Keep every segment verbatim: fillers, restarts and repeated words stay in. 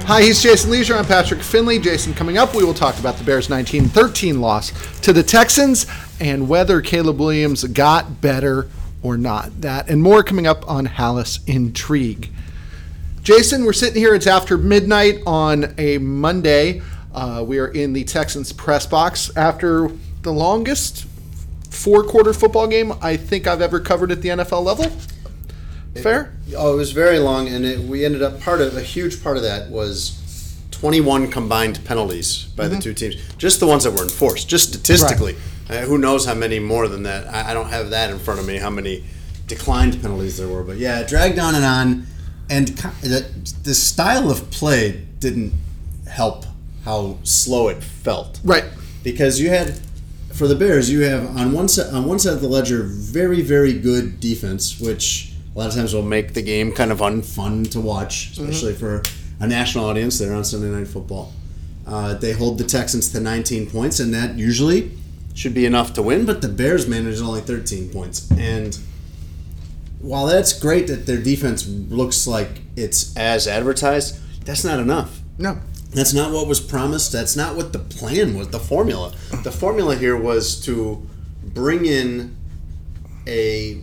Hi, he's Jason Leisure. I'm Patrick Finley. Jason, coming up, we will talk about the Bears' nineteen thirteen loss to the Texans and whether Caleb Williams got better or not. That and more coming up on Halas Intrigue. Jason, we're sitting here. It's after midnight on a Monday. Uh, we are in the Texans press box after the longest four-quarter football game I think I've ever covered at the N F L level. Fair? It, oh, it was very long, and it, we ended up, part of a huge part of that was twenty-one combined penalties by mm-hmm. the two teams. Just the ones that were enforced, just statistically. Right. Uh, who knows how many more than that? I, I don't have that in front of me, how many declined penalties there were. But yeah, it dragged on and on, and the, the style of play didn't help how slow it felt. Right. Because you had, for the Bears, you have on one side, on one side of the ledger, very, very good defense, which a lot of times will make the game kind of unfun to watch, especially mm-hmm. for a national audience there on Sunday Night Football. Uh, they hold the Texans to nineteen points, and that usually should be enough to win, but the Bears managed only thirteen points. And while that's great that their defense looks like it's as advertised, that's not enough. No. That's not what was promised. That's not what the plan was, the formula. The formula here was to bring in a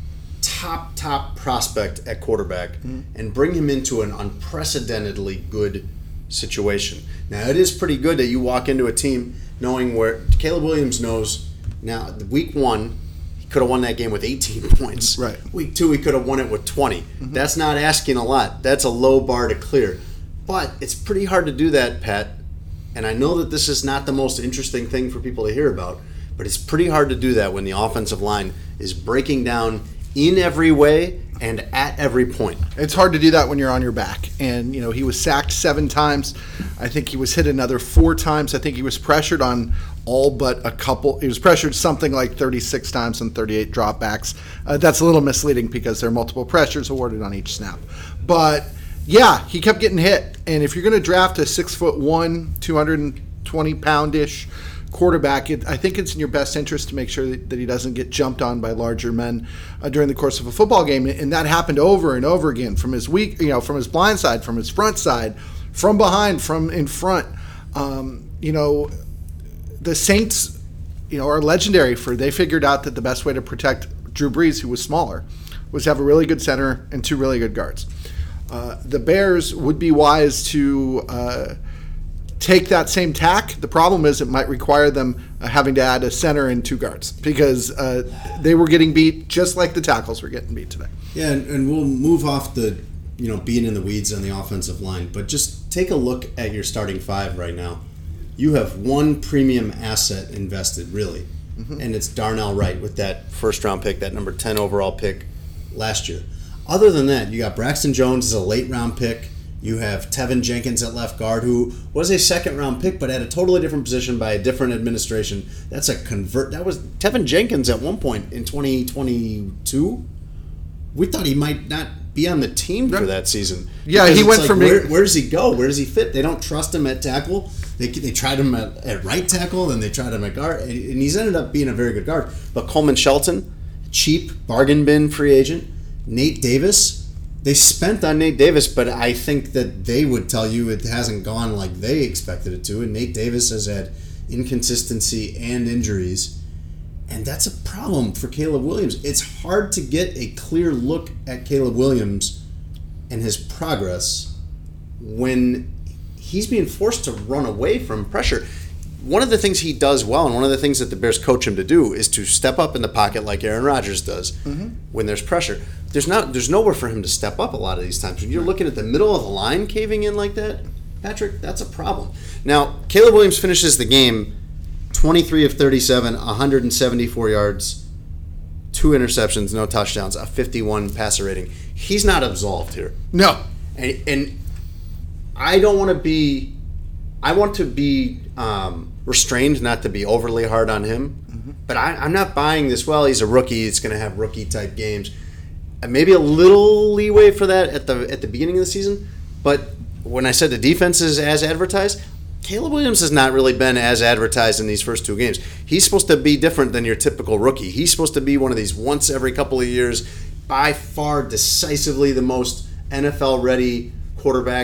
top, top prospect at quarterback mm-hmm. and bring him into an unprecedentedly good situation. Now, it is pretty good that you walk into a team knowing where Caleb Williams knows now, week one, he could have won that game with eighteen points. Right. Week two, he could have won it with twenty. Mm-hmm. That's not asking a lot. That's a low bar to clear. But it's pretty hard to do that, Pat. And I know that this is not the most interesting thing for people to hear about, but it's pretty hard to do that when the offensive line is breaking down in every way and at every point. It's hard to do that when you're on your back. And, you know, he was sacked seven times. I think he was hit another four times. I think he was pressured on all but a couple. He was pressured something like thirty-six times and thirty-eight dropbacks. Uh, that's a little misleading because there are multiple pressures awarded on each snap. But yeah, he kept getting hit. And if you're going to draft a six foot one, two hundred twenty pound ish quarterback, it, I think it's in your best interest to make sure that, that he doesn't get jumped on by larger men uh, during the course of a football game. And that happened over and over again from his weak, you know, from his blind side, from his front side, from behind, from in front. Um, you know, the Saints, you know, are legendary for they figured out that the best way to protect Drew Brees, who was smaller, was to have a really good center and two really good guards. Uh, the Bears would be wise to uh, take that same tack. The problem is it might require them uh, having to add a center and two guards because uh, they were getting beat just like the tackles were getting beat today. Yeah, and, and we'll move off the, you know, being in the weeds on the offensive line, but just take a look at your starting five right now. You have one premium asset invested, really, mm-hmm. and it's Darnell Wright with that first-round pick, that number ten overall pick last year. Other than that, you got Braxton Jones as a late-round pick. You have Tevin Jenkins at left guard, who was a second-round pick, but at a totally different position by a different administration. That's a convert. That was Tevin Jenkins at one point in twenty twenty-two. We thought he might not be on the team for that season. Yeah, he went like, from where, where does he go? Where does he fit? They don't trust him at tackle. They they tried him at, at right tackle, then they tried him at guard, and he's ended up being a very good guard. But Coleman Shelton, cheap bargain bin free agent. Nate Davis, they spent on Nate Davis, but I think that they would tell you it hasn't gone like they expected it to. And Nate Davis has had inconsistency and injuries. And that's a problem for Caleb Williams. It's hard to get a clear look at Caleb Williams and his progress when he's being forced to run away from pressure. One of the things he does well, and one of the things that the Bears coach him to do, is to step up in the pocket like Aaron Rodgers does mm-hmm. when there's pressure. There's not, there's nowhere for him to step up a lot of these times. When you're looking at the middle of the line caving in like that, Patrick, that's a problem. Now, Caleb Williams finishes the game twenty-three of thirty-seven, one hundred seventy-four yards, two interceptions, no touchdowns, a fifty-one passer rating. He's not absolved here. No. And, and I don't want to be, I want to be um, restrained not to be overly hard on him, mm-hmm. but I, I'm not buying this, well, he's a rookie, he's going to have rookie-type games. Maybe a little leeway for that at the at the beginning of the season, but when I said the defense is as advertised, Caleb Williams has not really been as advertised in these first two games. He's supposed to be different than your typical rookie. He's supposed to be one of these once every couple of years, by far decisively the most N F L-ready quarterback,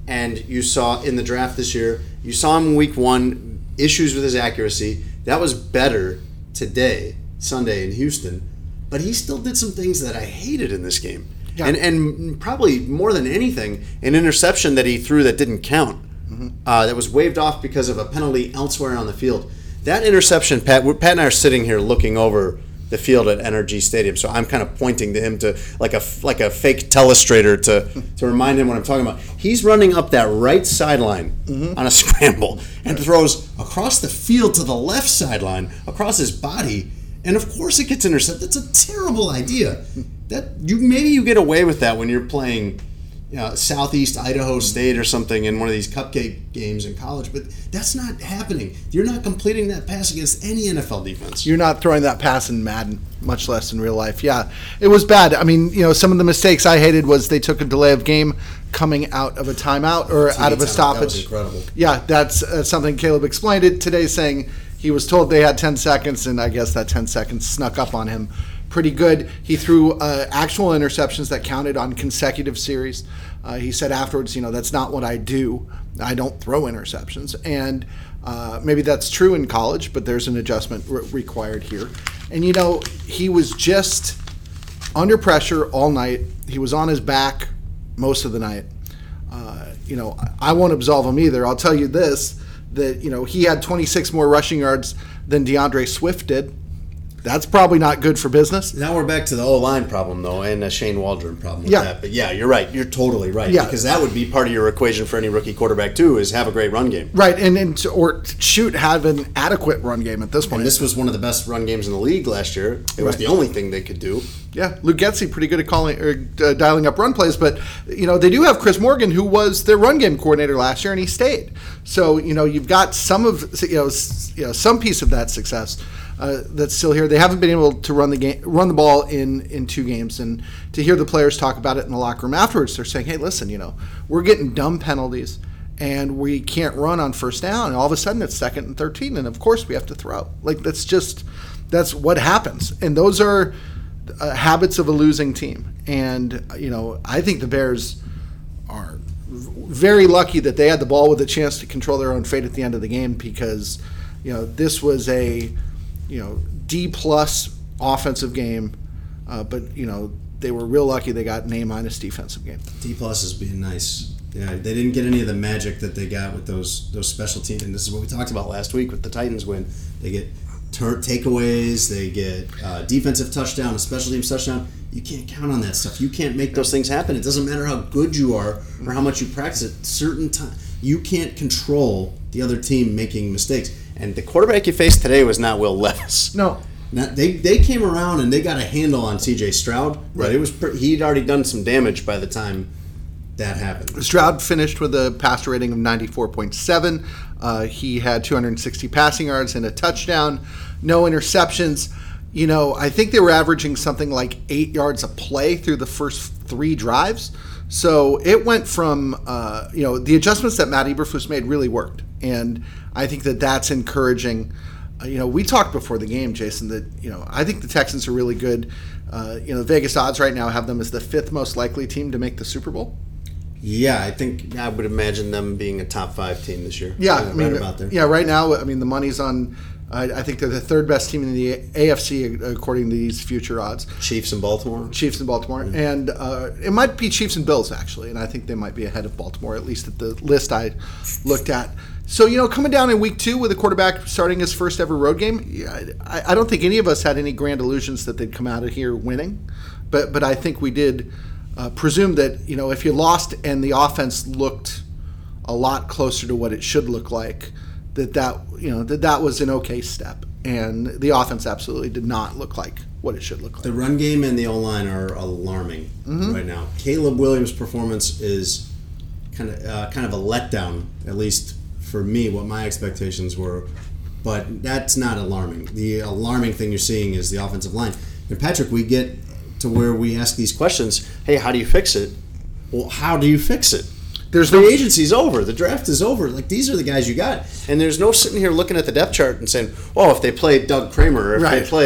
and you saw in the draft this year, you saw him in week one, issues with his accuracy. That was better today, Sunday in Houston, but he still did some things that I hated in this game. Yeah. And and probably more than anything, an interception that he threw that didn't count, mm-hmm. uh, that was waved off because of a penalty elsewhere on the field. That interception, Pat, we're, Pat and I are sitting here looking over the field at N R G Stadium, so I'm kind of pointing to him to like a like a fake telestrator to to remind him what I'm talking about. He's running up that right sideline mm-hmm. on a scramble and throws across the field to the left sideline, across his body, and of course it gets intercepted. That's a terrible idea. That you maybe you get away with that when you're playing, you know, Southeast Idaho State or something in one of these cupcake games in college, but that's not happening. You're not completing that pass against any N F L defense. You're not throwing that pass in Madden, much less in real life. Yeah, it was bad. I mean, you know, some of the mistakes I hated was they took a delay of game coming out of a timeout or out of a stoppage. That was incredible. Yeah, that's uh, something Caleb explained it today, saying he was told they had ten seconds, and I guess that ten seconds snuck up on him pretty good. He threw uh, actual interceptions that counted on consecutive series. Uh, he said afterwards, you know, that's not what I do. I don't throw interceptions. And uh, maybe that's true in college, but there's an adjustment re- required here. And, you know, he was just under pressure all night. He was on his back most of the night. Uh, you know, I won't absolve him either. I'll tell you this, that, you know, he had twenty-six more rushing yards than DeAndre Swift did. That's probably not good for business. Now we're back to the O-line problem, though, and a Shane Waldron problem with yeah. that. But yeah, you're right. You're totally right. Yeah. Because that would be part of your equation for any rookie quarterback, too, is have a great run game. Right, and, and to, or shoot, have an adequate run game at this point. And this was one of the best run games in the league last year. It was right. the only thing they could do. Yeah, Luke Getsy pretty good at calling or uh, dialing up run plays, but you know they do have Chris Morgan, who was their run game coordinator last year, and he stayed. So you know you've got some of you know you know some piece of that success uh, that's still here. They haven't been able to run the game, run the ball in in two games, and to hear the players talk about it in the locker room afterwards, they're saying, "Hey, listen, you know we're getting dumb penalties, and we can't run on first down, and all of a sudden it's second and thirteen, and of course we have to throw." Like that's just that's what happens, and those are. Uh, habits of a losing team. And, you know, I think the Bears are very lucky that they had the ball with a chance to control their own fate at the end of the game because, you know, this was a, you know, D-plus offensive game. Uh, but, you know, they were real lucky they got an A-minus defensive game. D-plus is being nice. Yeah, they didn't get any of the magic that they got with those those special teams. And this is what we talked about last week with the Titans win. They get Tur- takeaways, they get uh, defensive touchdown, a special teams touchdown. You can't count on that stuff. You can't make those things happen. It doesn't matter how good you are or how much you practice it. Certain time, you can't control the other team making mistakes. And the quarterback you faced today was not Will Levis. No. Now, they they came around and they got a handle on C J Stroud, but right. it was pre- he'd already done some damage by the time that happened. Stroud finished with a passer rating of ninety-four point seven. Uh, he had two hundred sixty passing yards and a touchdown, no interceptions. You know, I think they were averaging something like eight yards a play through the first three drives. So it went from, uh, you know, the adjustments that Matt Eberflus made really worked. And I think that that's encouraging. Uh, you know, we talked before the game, Jason, that, you know, I think the Texans are really good. Uh, you know, Vegas odds right now have them as the fifth most likely team to make the Super Bowl. Yeah, I think I would imagine them being a top five team this year. Yeah, uh, I mean, right about there. Yeah, right now, I mean, the money's on. Uh, I think they're the third best team in the A F C according to these future odds. Chiefs and Baltimore. Chiefs and Baltimore, mm-hmm. and uh, it might be Chiefs and Bills actually, and I think they might be ahead of Baltimore at least at the list I looked at. So you know, coming down in week two with a quarterback starting his first ever road game, yeah, I, I don't think any of us had any grand illusions that they'd come out of here winning, but but I think we did. Uh, presume that, you know, if you lost and the offense looked a lot closer to what it should look like, that that, you know, that that was an okay step. And the offense absolutely did not look like what it should look like. The run game and the O-line are alarming mm-hmm. right now. Caleb Williams' performance is kind of uh, kind of a letdown, at least for me, what my expectations were. But that's not alarming. The alarming thing you're seeing is the offensive line. And Patrick, we get to where we ask these questions, hey, how do you fix it? Well, how do you fix it? There's free no agency's over. The draft is over. Like, these are the guys you got. And there's no sitting here looking at the depth chart and saying, oh, if they play Doug Kramer or if right. they play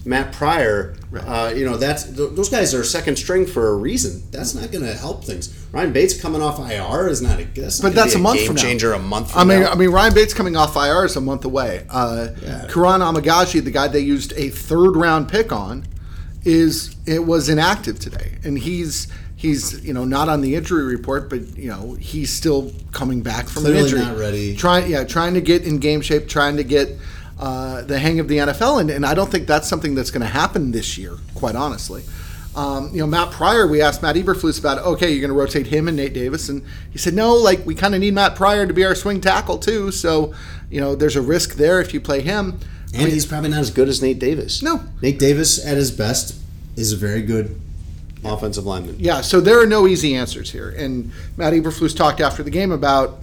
Matt Pryor, Right. uh, you know, that's th- those guys are second string for a reason. That's not going to help things. Ryan Bates coming off I R is not a that's not But that's be a month game from now. changer a month from I mean, now. I mean, Ryan Bates coming off I R is a month away. Uh, Yeah. Karan Amagashi, the guy they used a third round pick on, is it was inactive today, and he's he's you know not on the injury report, but you know he's still coming back from Clearly an injury. not ready. Trying, yeah, trying to get in game shape, trying to get uh, the hang of the N F L, and, and I don't think that's something that's going to happen this year, quite honestly. Um, you know, Matt Pryor, we asked Matt Eberflus about, okay, you're going to rotate him and Nate Davis, and he said, no, like, we kind of need Matt Pryor to be our swing tackle, too, so, you know, there's a risk there if you play him. And I mean, he's probably not as good as Nate Davis. No. Nate Davis, at his best, is a very good offensive lineman. Yeah, so there are no easy answers here, and Matt Eberflus talked after the game about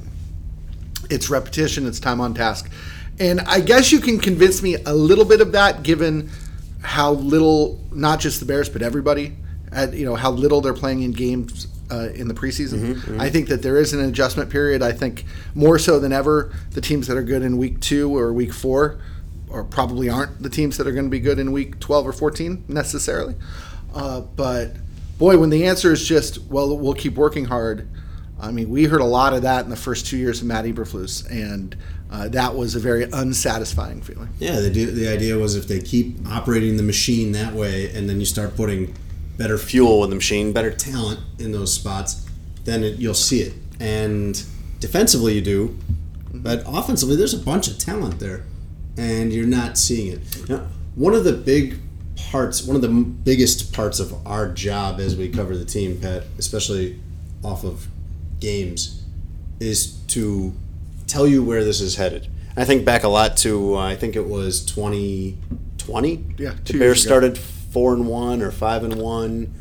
it's repetition, it's time on task, and I guess you can convince me a little bit of that given how little, not just the Bears, but everybody, at, you know, how little they're playing in games uh, in the preseason. Mm-hmm, mm-hmm. I think that there is an adjustment period. I think more so than ever, the teams that are good in week two or week four or probably aren't the teams that are going to be good in week twelve or fourteen necessarily. Uh, but, boy, when the answer is just, well, we'll keep working hard, I mean, we heard a lot of that in the first two years of Matt Eberflus, and uh, that was a very unsatisfying feeling. Yeah, the, the idea was if they keep operating the machine that way and then you start putting better fuel in the machine, better talent in those spots, then it, you'll see it. And defensively you do, but offensively there's a bunch of talent there, and you're not seeing it. Now, one of the big parts, one of the m- biggest parts of our job as we cover the team, Pat, especially off of games, is to tell you where this is headed. I think back a lot to, uh, I think it was twenty twenty. Yeah, The two Bears years ago. started four and one or five and one.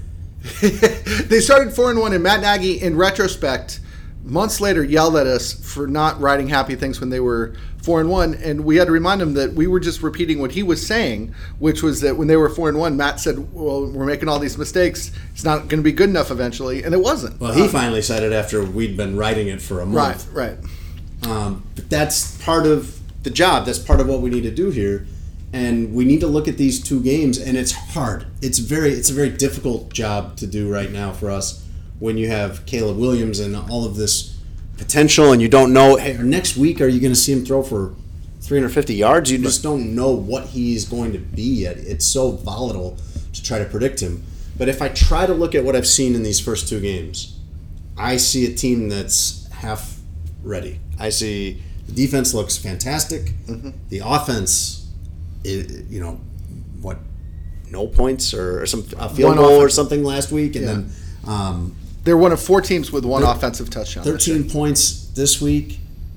They started four and one, and Matt Nagy, in retrospect, months later, yelled at us for not writing happy things when they were four and one, and we had to remind him that we were just repeating what he was saying, which was that when they were four and one, Matt said, "Well, we're making all these mistakes. It's not going to be good enough eventually," and it wasn't. Well, he Um, finally said it after we'd been writing it for a right, month. right. Um, but that's part of the job. That's part of what we need to do here, and we need to look at these two games. And it's hard. It's very. It's a very difficult job to do right now for us when you have Caleb Williams and all of this potential, and you don't know. Hey, next week are you going to see him throw for three hundred fifty yards? You just don't know what he's going to be yet. It's so volatile to try to predict him. But if I try to look at what I've seen in these first two games, I see a team that's half ready. I see the defense looks fantastic. Mm-hmm. The offense, is, you know, what, no points or, or some a field One goal or offense. something last week, and Yeah. then um, They're one of four teams with one Thir- offensive touchdown. this thirteen year. points this week.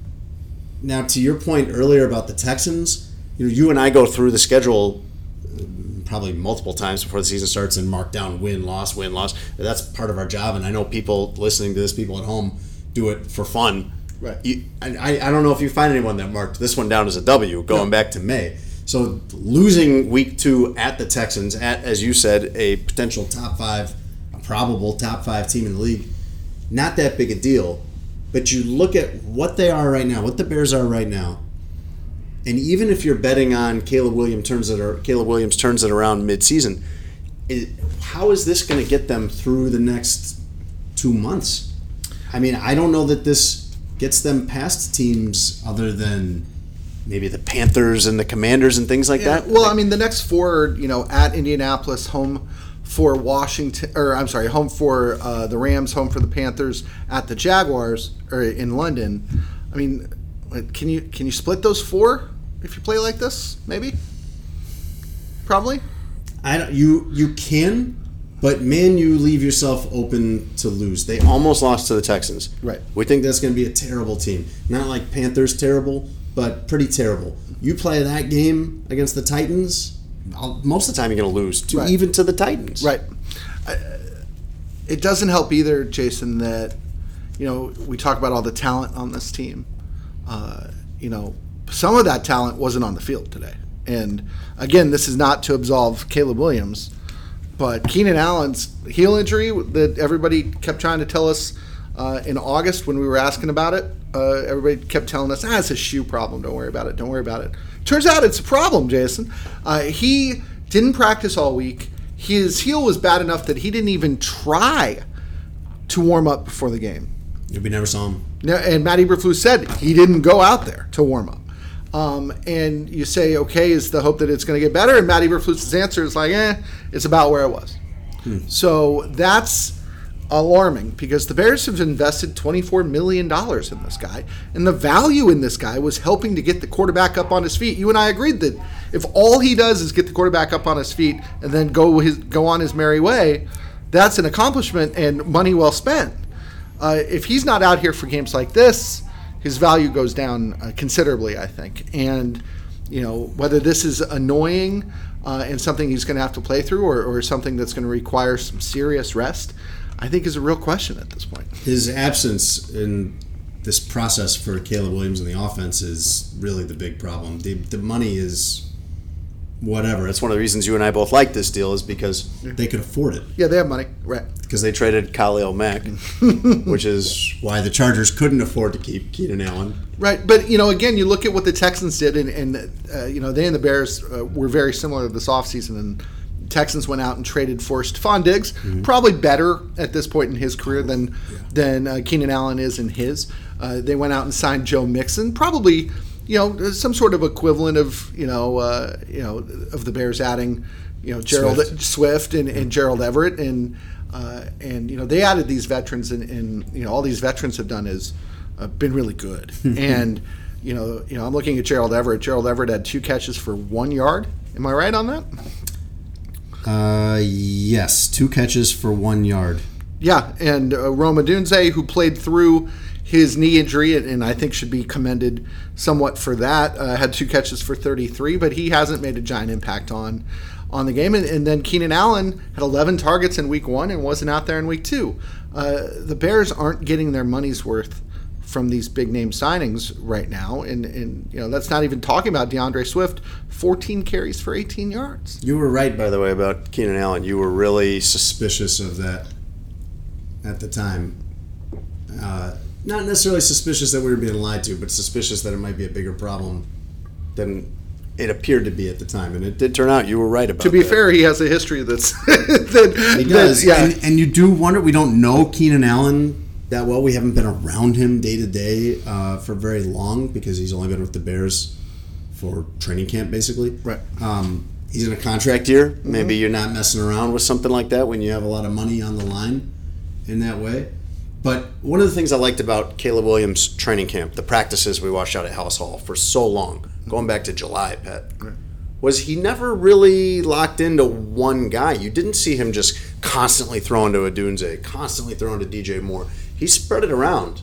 Now, to your point earlier about the Texans, you know, you and I go through the schedule um, probably multiple times before the season starts and mark down win, loss, win, loss. That's part of our job, and I know people listening to this, people at home, do it for fun. Right. You, I, I don't know if you find anyone that marked this one down as a W going No. back to May. So losing week two at the Texans, at, as you said, a potential top five, a probable top five team in the league, not that big a deal. But you look at what they are right now, what the Bears are right now, and even if you're betting on Caleb Williams turns it or Caleb Williams turns it around midseason, it, how is this going to get them through the next two months? I mean, I don't know that this gets them past teams other than maybe the Panthers and the Commanders and things like Yeah, that. well, I mean, the next four, are, you know, at Indianapolis, home for Washington, or I'm sorry, home for uh, the Rams, home for the Panthers, at the Jaguars, or in London. I mean, can you can you split those four if you play like this? Maybe, probably. I don't, you you can, but man, you leave yourself open to lose. They almost lost to the Texans. Right. We think that's going to be a terrible team. Not like Panthers terrible, but pretty terrible. You play that game against the Titans, I'll, most of the time you're going to lose, to Right. even to the Titans. Right. I, it doesn't help either, Jason, that, you know, we talk about all the talent on this team. Uh, you know, some of that talent wasn't on the field today. And, again, this is not to absolve Caleb Williams, but Keenan Allen's heel injury that everybody kept trying to tell us uh, in August when we were asking about it, uh, everybody kept telling us, ah, it's a shoe problem. Don't worry about it. Don't worry about it. Turns out it's a problem, Jason. Uh, he didn't practice all week. His heel was bad enough that he didn't even try to warm up before the game. We never saw him. And Matt Eberflus said he didn't go out there to warm up. Um, and you say, okay, is the hope that it's going to get better? And Matt Eberflus' answer is like, eh, it's about where it was. Hmm. So that's alarming because the Bears have invested twenty-four million dollars in this guy. And the value in this guy was helping to get the quarterback up on his feet. You and I agreed that if all he does is get the quarterback up on his feet and then go his go on his merry way, that's an accomplishment and money well spent. Uh, if he's not out here for games like this, his value goes down uh, considerably, I think. And, you know, whether this is annoying uh, and something he's going to have to play through or, or something that's going to require some serious rest, I think is a real question at this point. His absence in this process for Caleb Williams in the offense is really the big problem. The, the money is whatever. That's one of the reasons you and I both like this deal is because they could afford it. Yeah, they have money. Right. Because they traded Khalil Mack, which is why the Chargers couldn't afford to keep Keenan Allen. Right. But, you know, again, you look at what the Texans did, and, and uh, you know, they and the Bears uh, were very similar this offseason, and Texans went out and traded for Stephon Diggs, mm-hmm. probably better at this point in his career than yeah. than uh, Keenan Allen is in his. Uh, they went out and signed Joe Mixon, probably, you know, some sort of equivalent of, you know, uh, you know, of the Bears adding, you know, Gerald Swift, Swift and, and Gerald Everett, and uh, and you know they added these veterans, and, and you know all these veterans have done is uh, been really good, and you know you know I'm looking at Gerald Everett. Gerald Everett had two catches for one yard. Am I right on that? Uh, yes, two catches for one yard. Yeah, and uh, Rome Odunze, who played through his knee injury, and, and I think should be commended somewhat for that, uh, had two catches for thirty-three, but he hasn't made a giant impact on on the game. And, and then Keenan Allen had eleven targets in week one and wasn't out there in week two. Uh, the Bears aren't getting their money's worth from these big name signings right now, and, and you know that's not even talking about DeAndre Swift, fourteen carries for eighteen yards. You were right, by the way, about Keenan Allen. You were really suspicious of that at the time. Uh, not necessarily suspicious that we were being lied to, but suspicious that it might be a bigger problem than it appeared to be at the time, and it did turn out you were right about that. To be that. fair, he has a history that's that, he does, yeah. And, and you do wonder. We don't know Keenan Allen that well. We haven't been around him day to day uh, for very long because he's only been with the Bears for training camp, basically. Right. Um, he's in a contract year. Mm-hmm. Maybe you're not messing around with something like that when you have a lot of money on the line in that way. But one of the things I liked about Caleb Williams' training camp, the practices we watched out at House Hall for so long, going back to July, Pat, right. was he never really locked into one guy. You didn't see him just constantly throwing to Odunze, constantly throwing to D J Moore. He spread it around.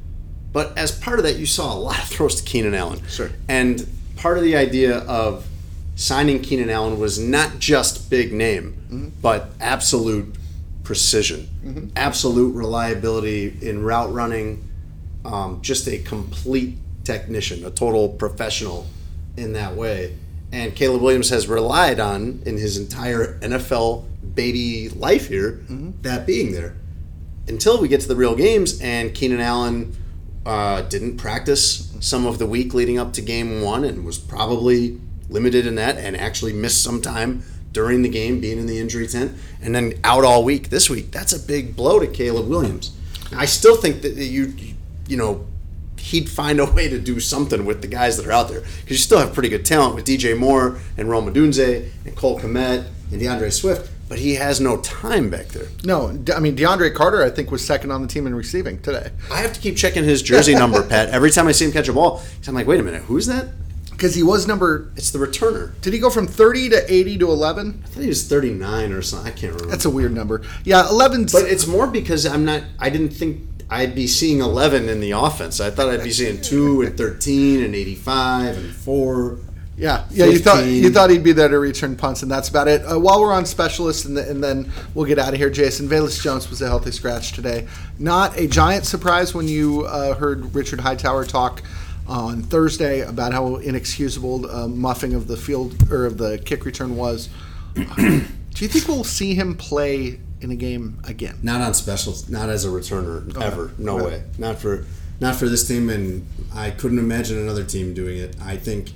But as part of that, you saw a lot of throws to Keenan Allen. Sure. And part of the idea of signing Keenan Allen was not just big name, mm-hmm. but absolute precision, mm-hmm. absolute reliability in route running, um, just a complete technician, a total professional in that way. And Caleb Williams has relied on, in his entire N F L baby life here, mm-hmm. that being there. Until we get to the real games, and Keenan Allen uh, didn't practice some of the week leading up to game one and was probably limited in that and actually missed some time during the game, being in the injury tent, and then out all week this week. That's a big blow to Caleb Williams. I still think that you, you know, he'd find a way to do something with the guys that are out there because you still have pretty good talent with D J Moore and Rome Odunze and Cole Kmet and DeAndre Swift, but he has no time back there. No, I mean, DeAndre Carter, I think, was second on the team in receiving today. I have to keep checking his jersey number, Pat. Every time I see him catch a ball, I'm like, wait a minute, who's that? Because he was number... It's the returner. Did he go from thirty to eighty to eleven? I thought he was thirty-nine or something. I can't remember. That's a weird number. Yeah, eleven's... But it's more because I'm not... I didn't think I'd be seeing eleven in the offense. I thought I'd be seeing two and thirteen and eighty-five and four. Yeah, yeah. You thought you thought he'd be there to return punts, and that's about it. Uh, while we're on specialists, and, the, and then we'll get out of here, Jason, Velus Jones was a healthy scratch today. Not a giant surprise when you uh, heard Richard Hightower talk on Thursday about how inexcusable uh, muffing of the field or of the kick return was. Do you think we'll see him play in a game again? Not on specials, not as a returner, okay. ever. No okay. way. Not for not for this team, and I couldn't imagine another team doing it. I think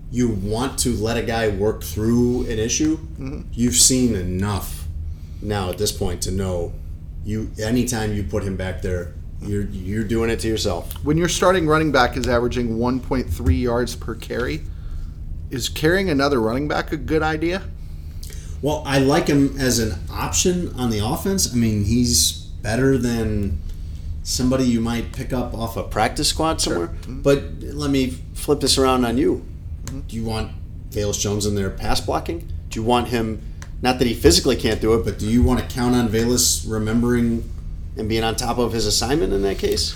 you want to let a guy work through an issue, mm-hmm. you've seen enough now at this point to know you anytime you put him back there, you're you're doing it to yourself. When your starting running back is averaging one point three yards per carry, is carrying another running back a good idea? Well, I like him as an option on the offense. I mean, he's better than somebody you might pick up off a practice squad somewhere. Sure. Mm-hmm. But let me flip this around on you. Mm-hmm. Do you want Velus Jones in there pass blocking? Do you want him, not that he physically can't do it, but do you want to count on Velus remembering and being on top of his assignment in that case?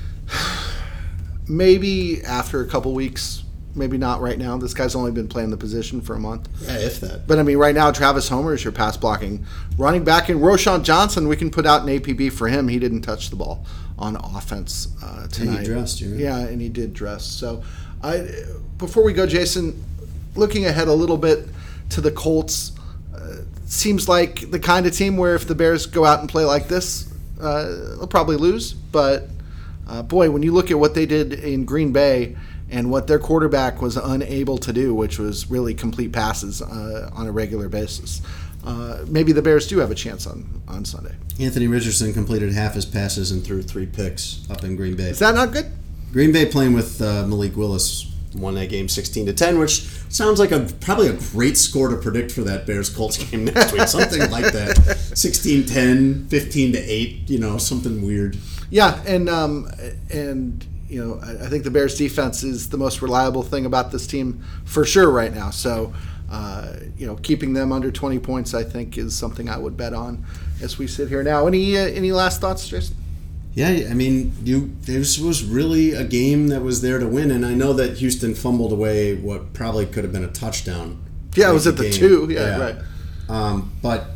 Maybe after a couple weeks. Maybe not right now. This guy's only been playing the position for a month. Yeah, if that. But, I mean, right now, Travis Homer is your pass blocking running back. And Roschon Johnson, we can put out an A P B for him. He didn't touch the ball on offense uh, tonight. And he dressed, you right? Yeah, and he did dress. So, I, before we go, Jason, looking ahead a little bit to the Colts, uh, seems like the kind of team where if the Bears go out and play like this, uh, they'll probably lose. But, uh, boy, when you look at what they did in Green Bay and what their quarterback was unable to do, which was really complete passes uh, on a regular basis, uh, maybe the Bears do have a chance on, on Sunday. Anthony Richardson completed half his passes and threw three picks up in Green Bay. Is that not good? Green Bay playing with uh, Malik Willis won that game sixteen to ten, which sounds like a probably a great score to predict for that Bears-Colts game next week. Something like that. sixteen ten, fifteen to eight, you know, something weird. Yeah, and um, and you know, I think the Bears defense is the most reliable thing about this team for sure right now. So, uh, you know, keeping them under twenty points, I think, is something I would bet on as we sit here now. Any uh, any last thoughts, Jason? Yeah, I mean, you this was really a game that was there to win, and I know that Houston fumbled away what probably could have been a touchdown. Yeah, it was at the, the two. Yeah, yeah. right. Um, but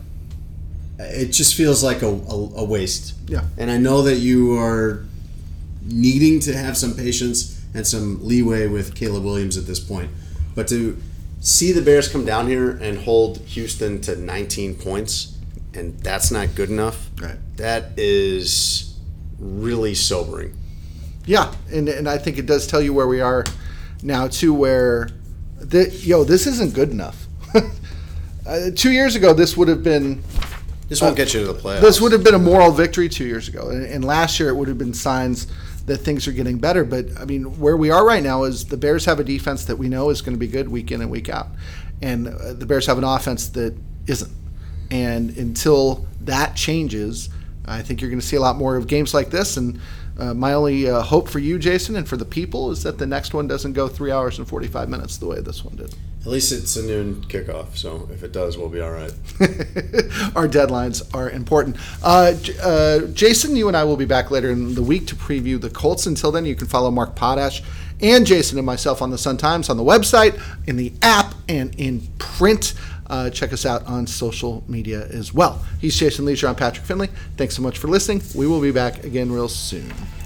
it just feels like a, a, a waste. Yeah. And I know that you are needing to have some patience and some leeway with Caleb Williams at this point. But to see the Bears come down here and hold Houston to nineteen points, and that's not good enough, right? That is really sobering. Yeah, and and I think it does tell you where we are now, too, where, the, yo, this isn't good enough. uh, two years ago, this would have been... This won't uh, get you to the playoffs. This would have been a moral victory two years ago. And, and last year, it would have been signs that things are getting better. But, I mean, where we are right now is the Bears have a defense that we know is going to be good week in and week out. And uh, the Bears have an offense that isn't. And until that changes, I think you're going to see a lot more of games like this. And uh, my only uh, hope for you, Jason, and for the people is that the next one doesn't go three hours and forty-five minutes the way this one did. At least it's a noon kickoff, so if it does, we'll be all right. Our deadlines are important. Uh, uh, Jason, you and I will be back later in the week to preview the Colts. Until then, you can follow Mark Potash and Jason and myself on the Sun-Times, on the website, in the app, and in print. Uh, check us out on social media as well. He's Jason Leisure. I'm Patrick Finley. Thanks so much for listening. We will be back again real soon.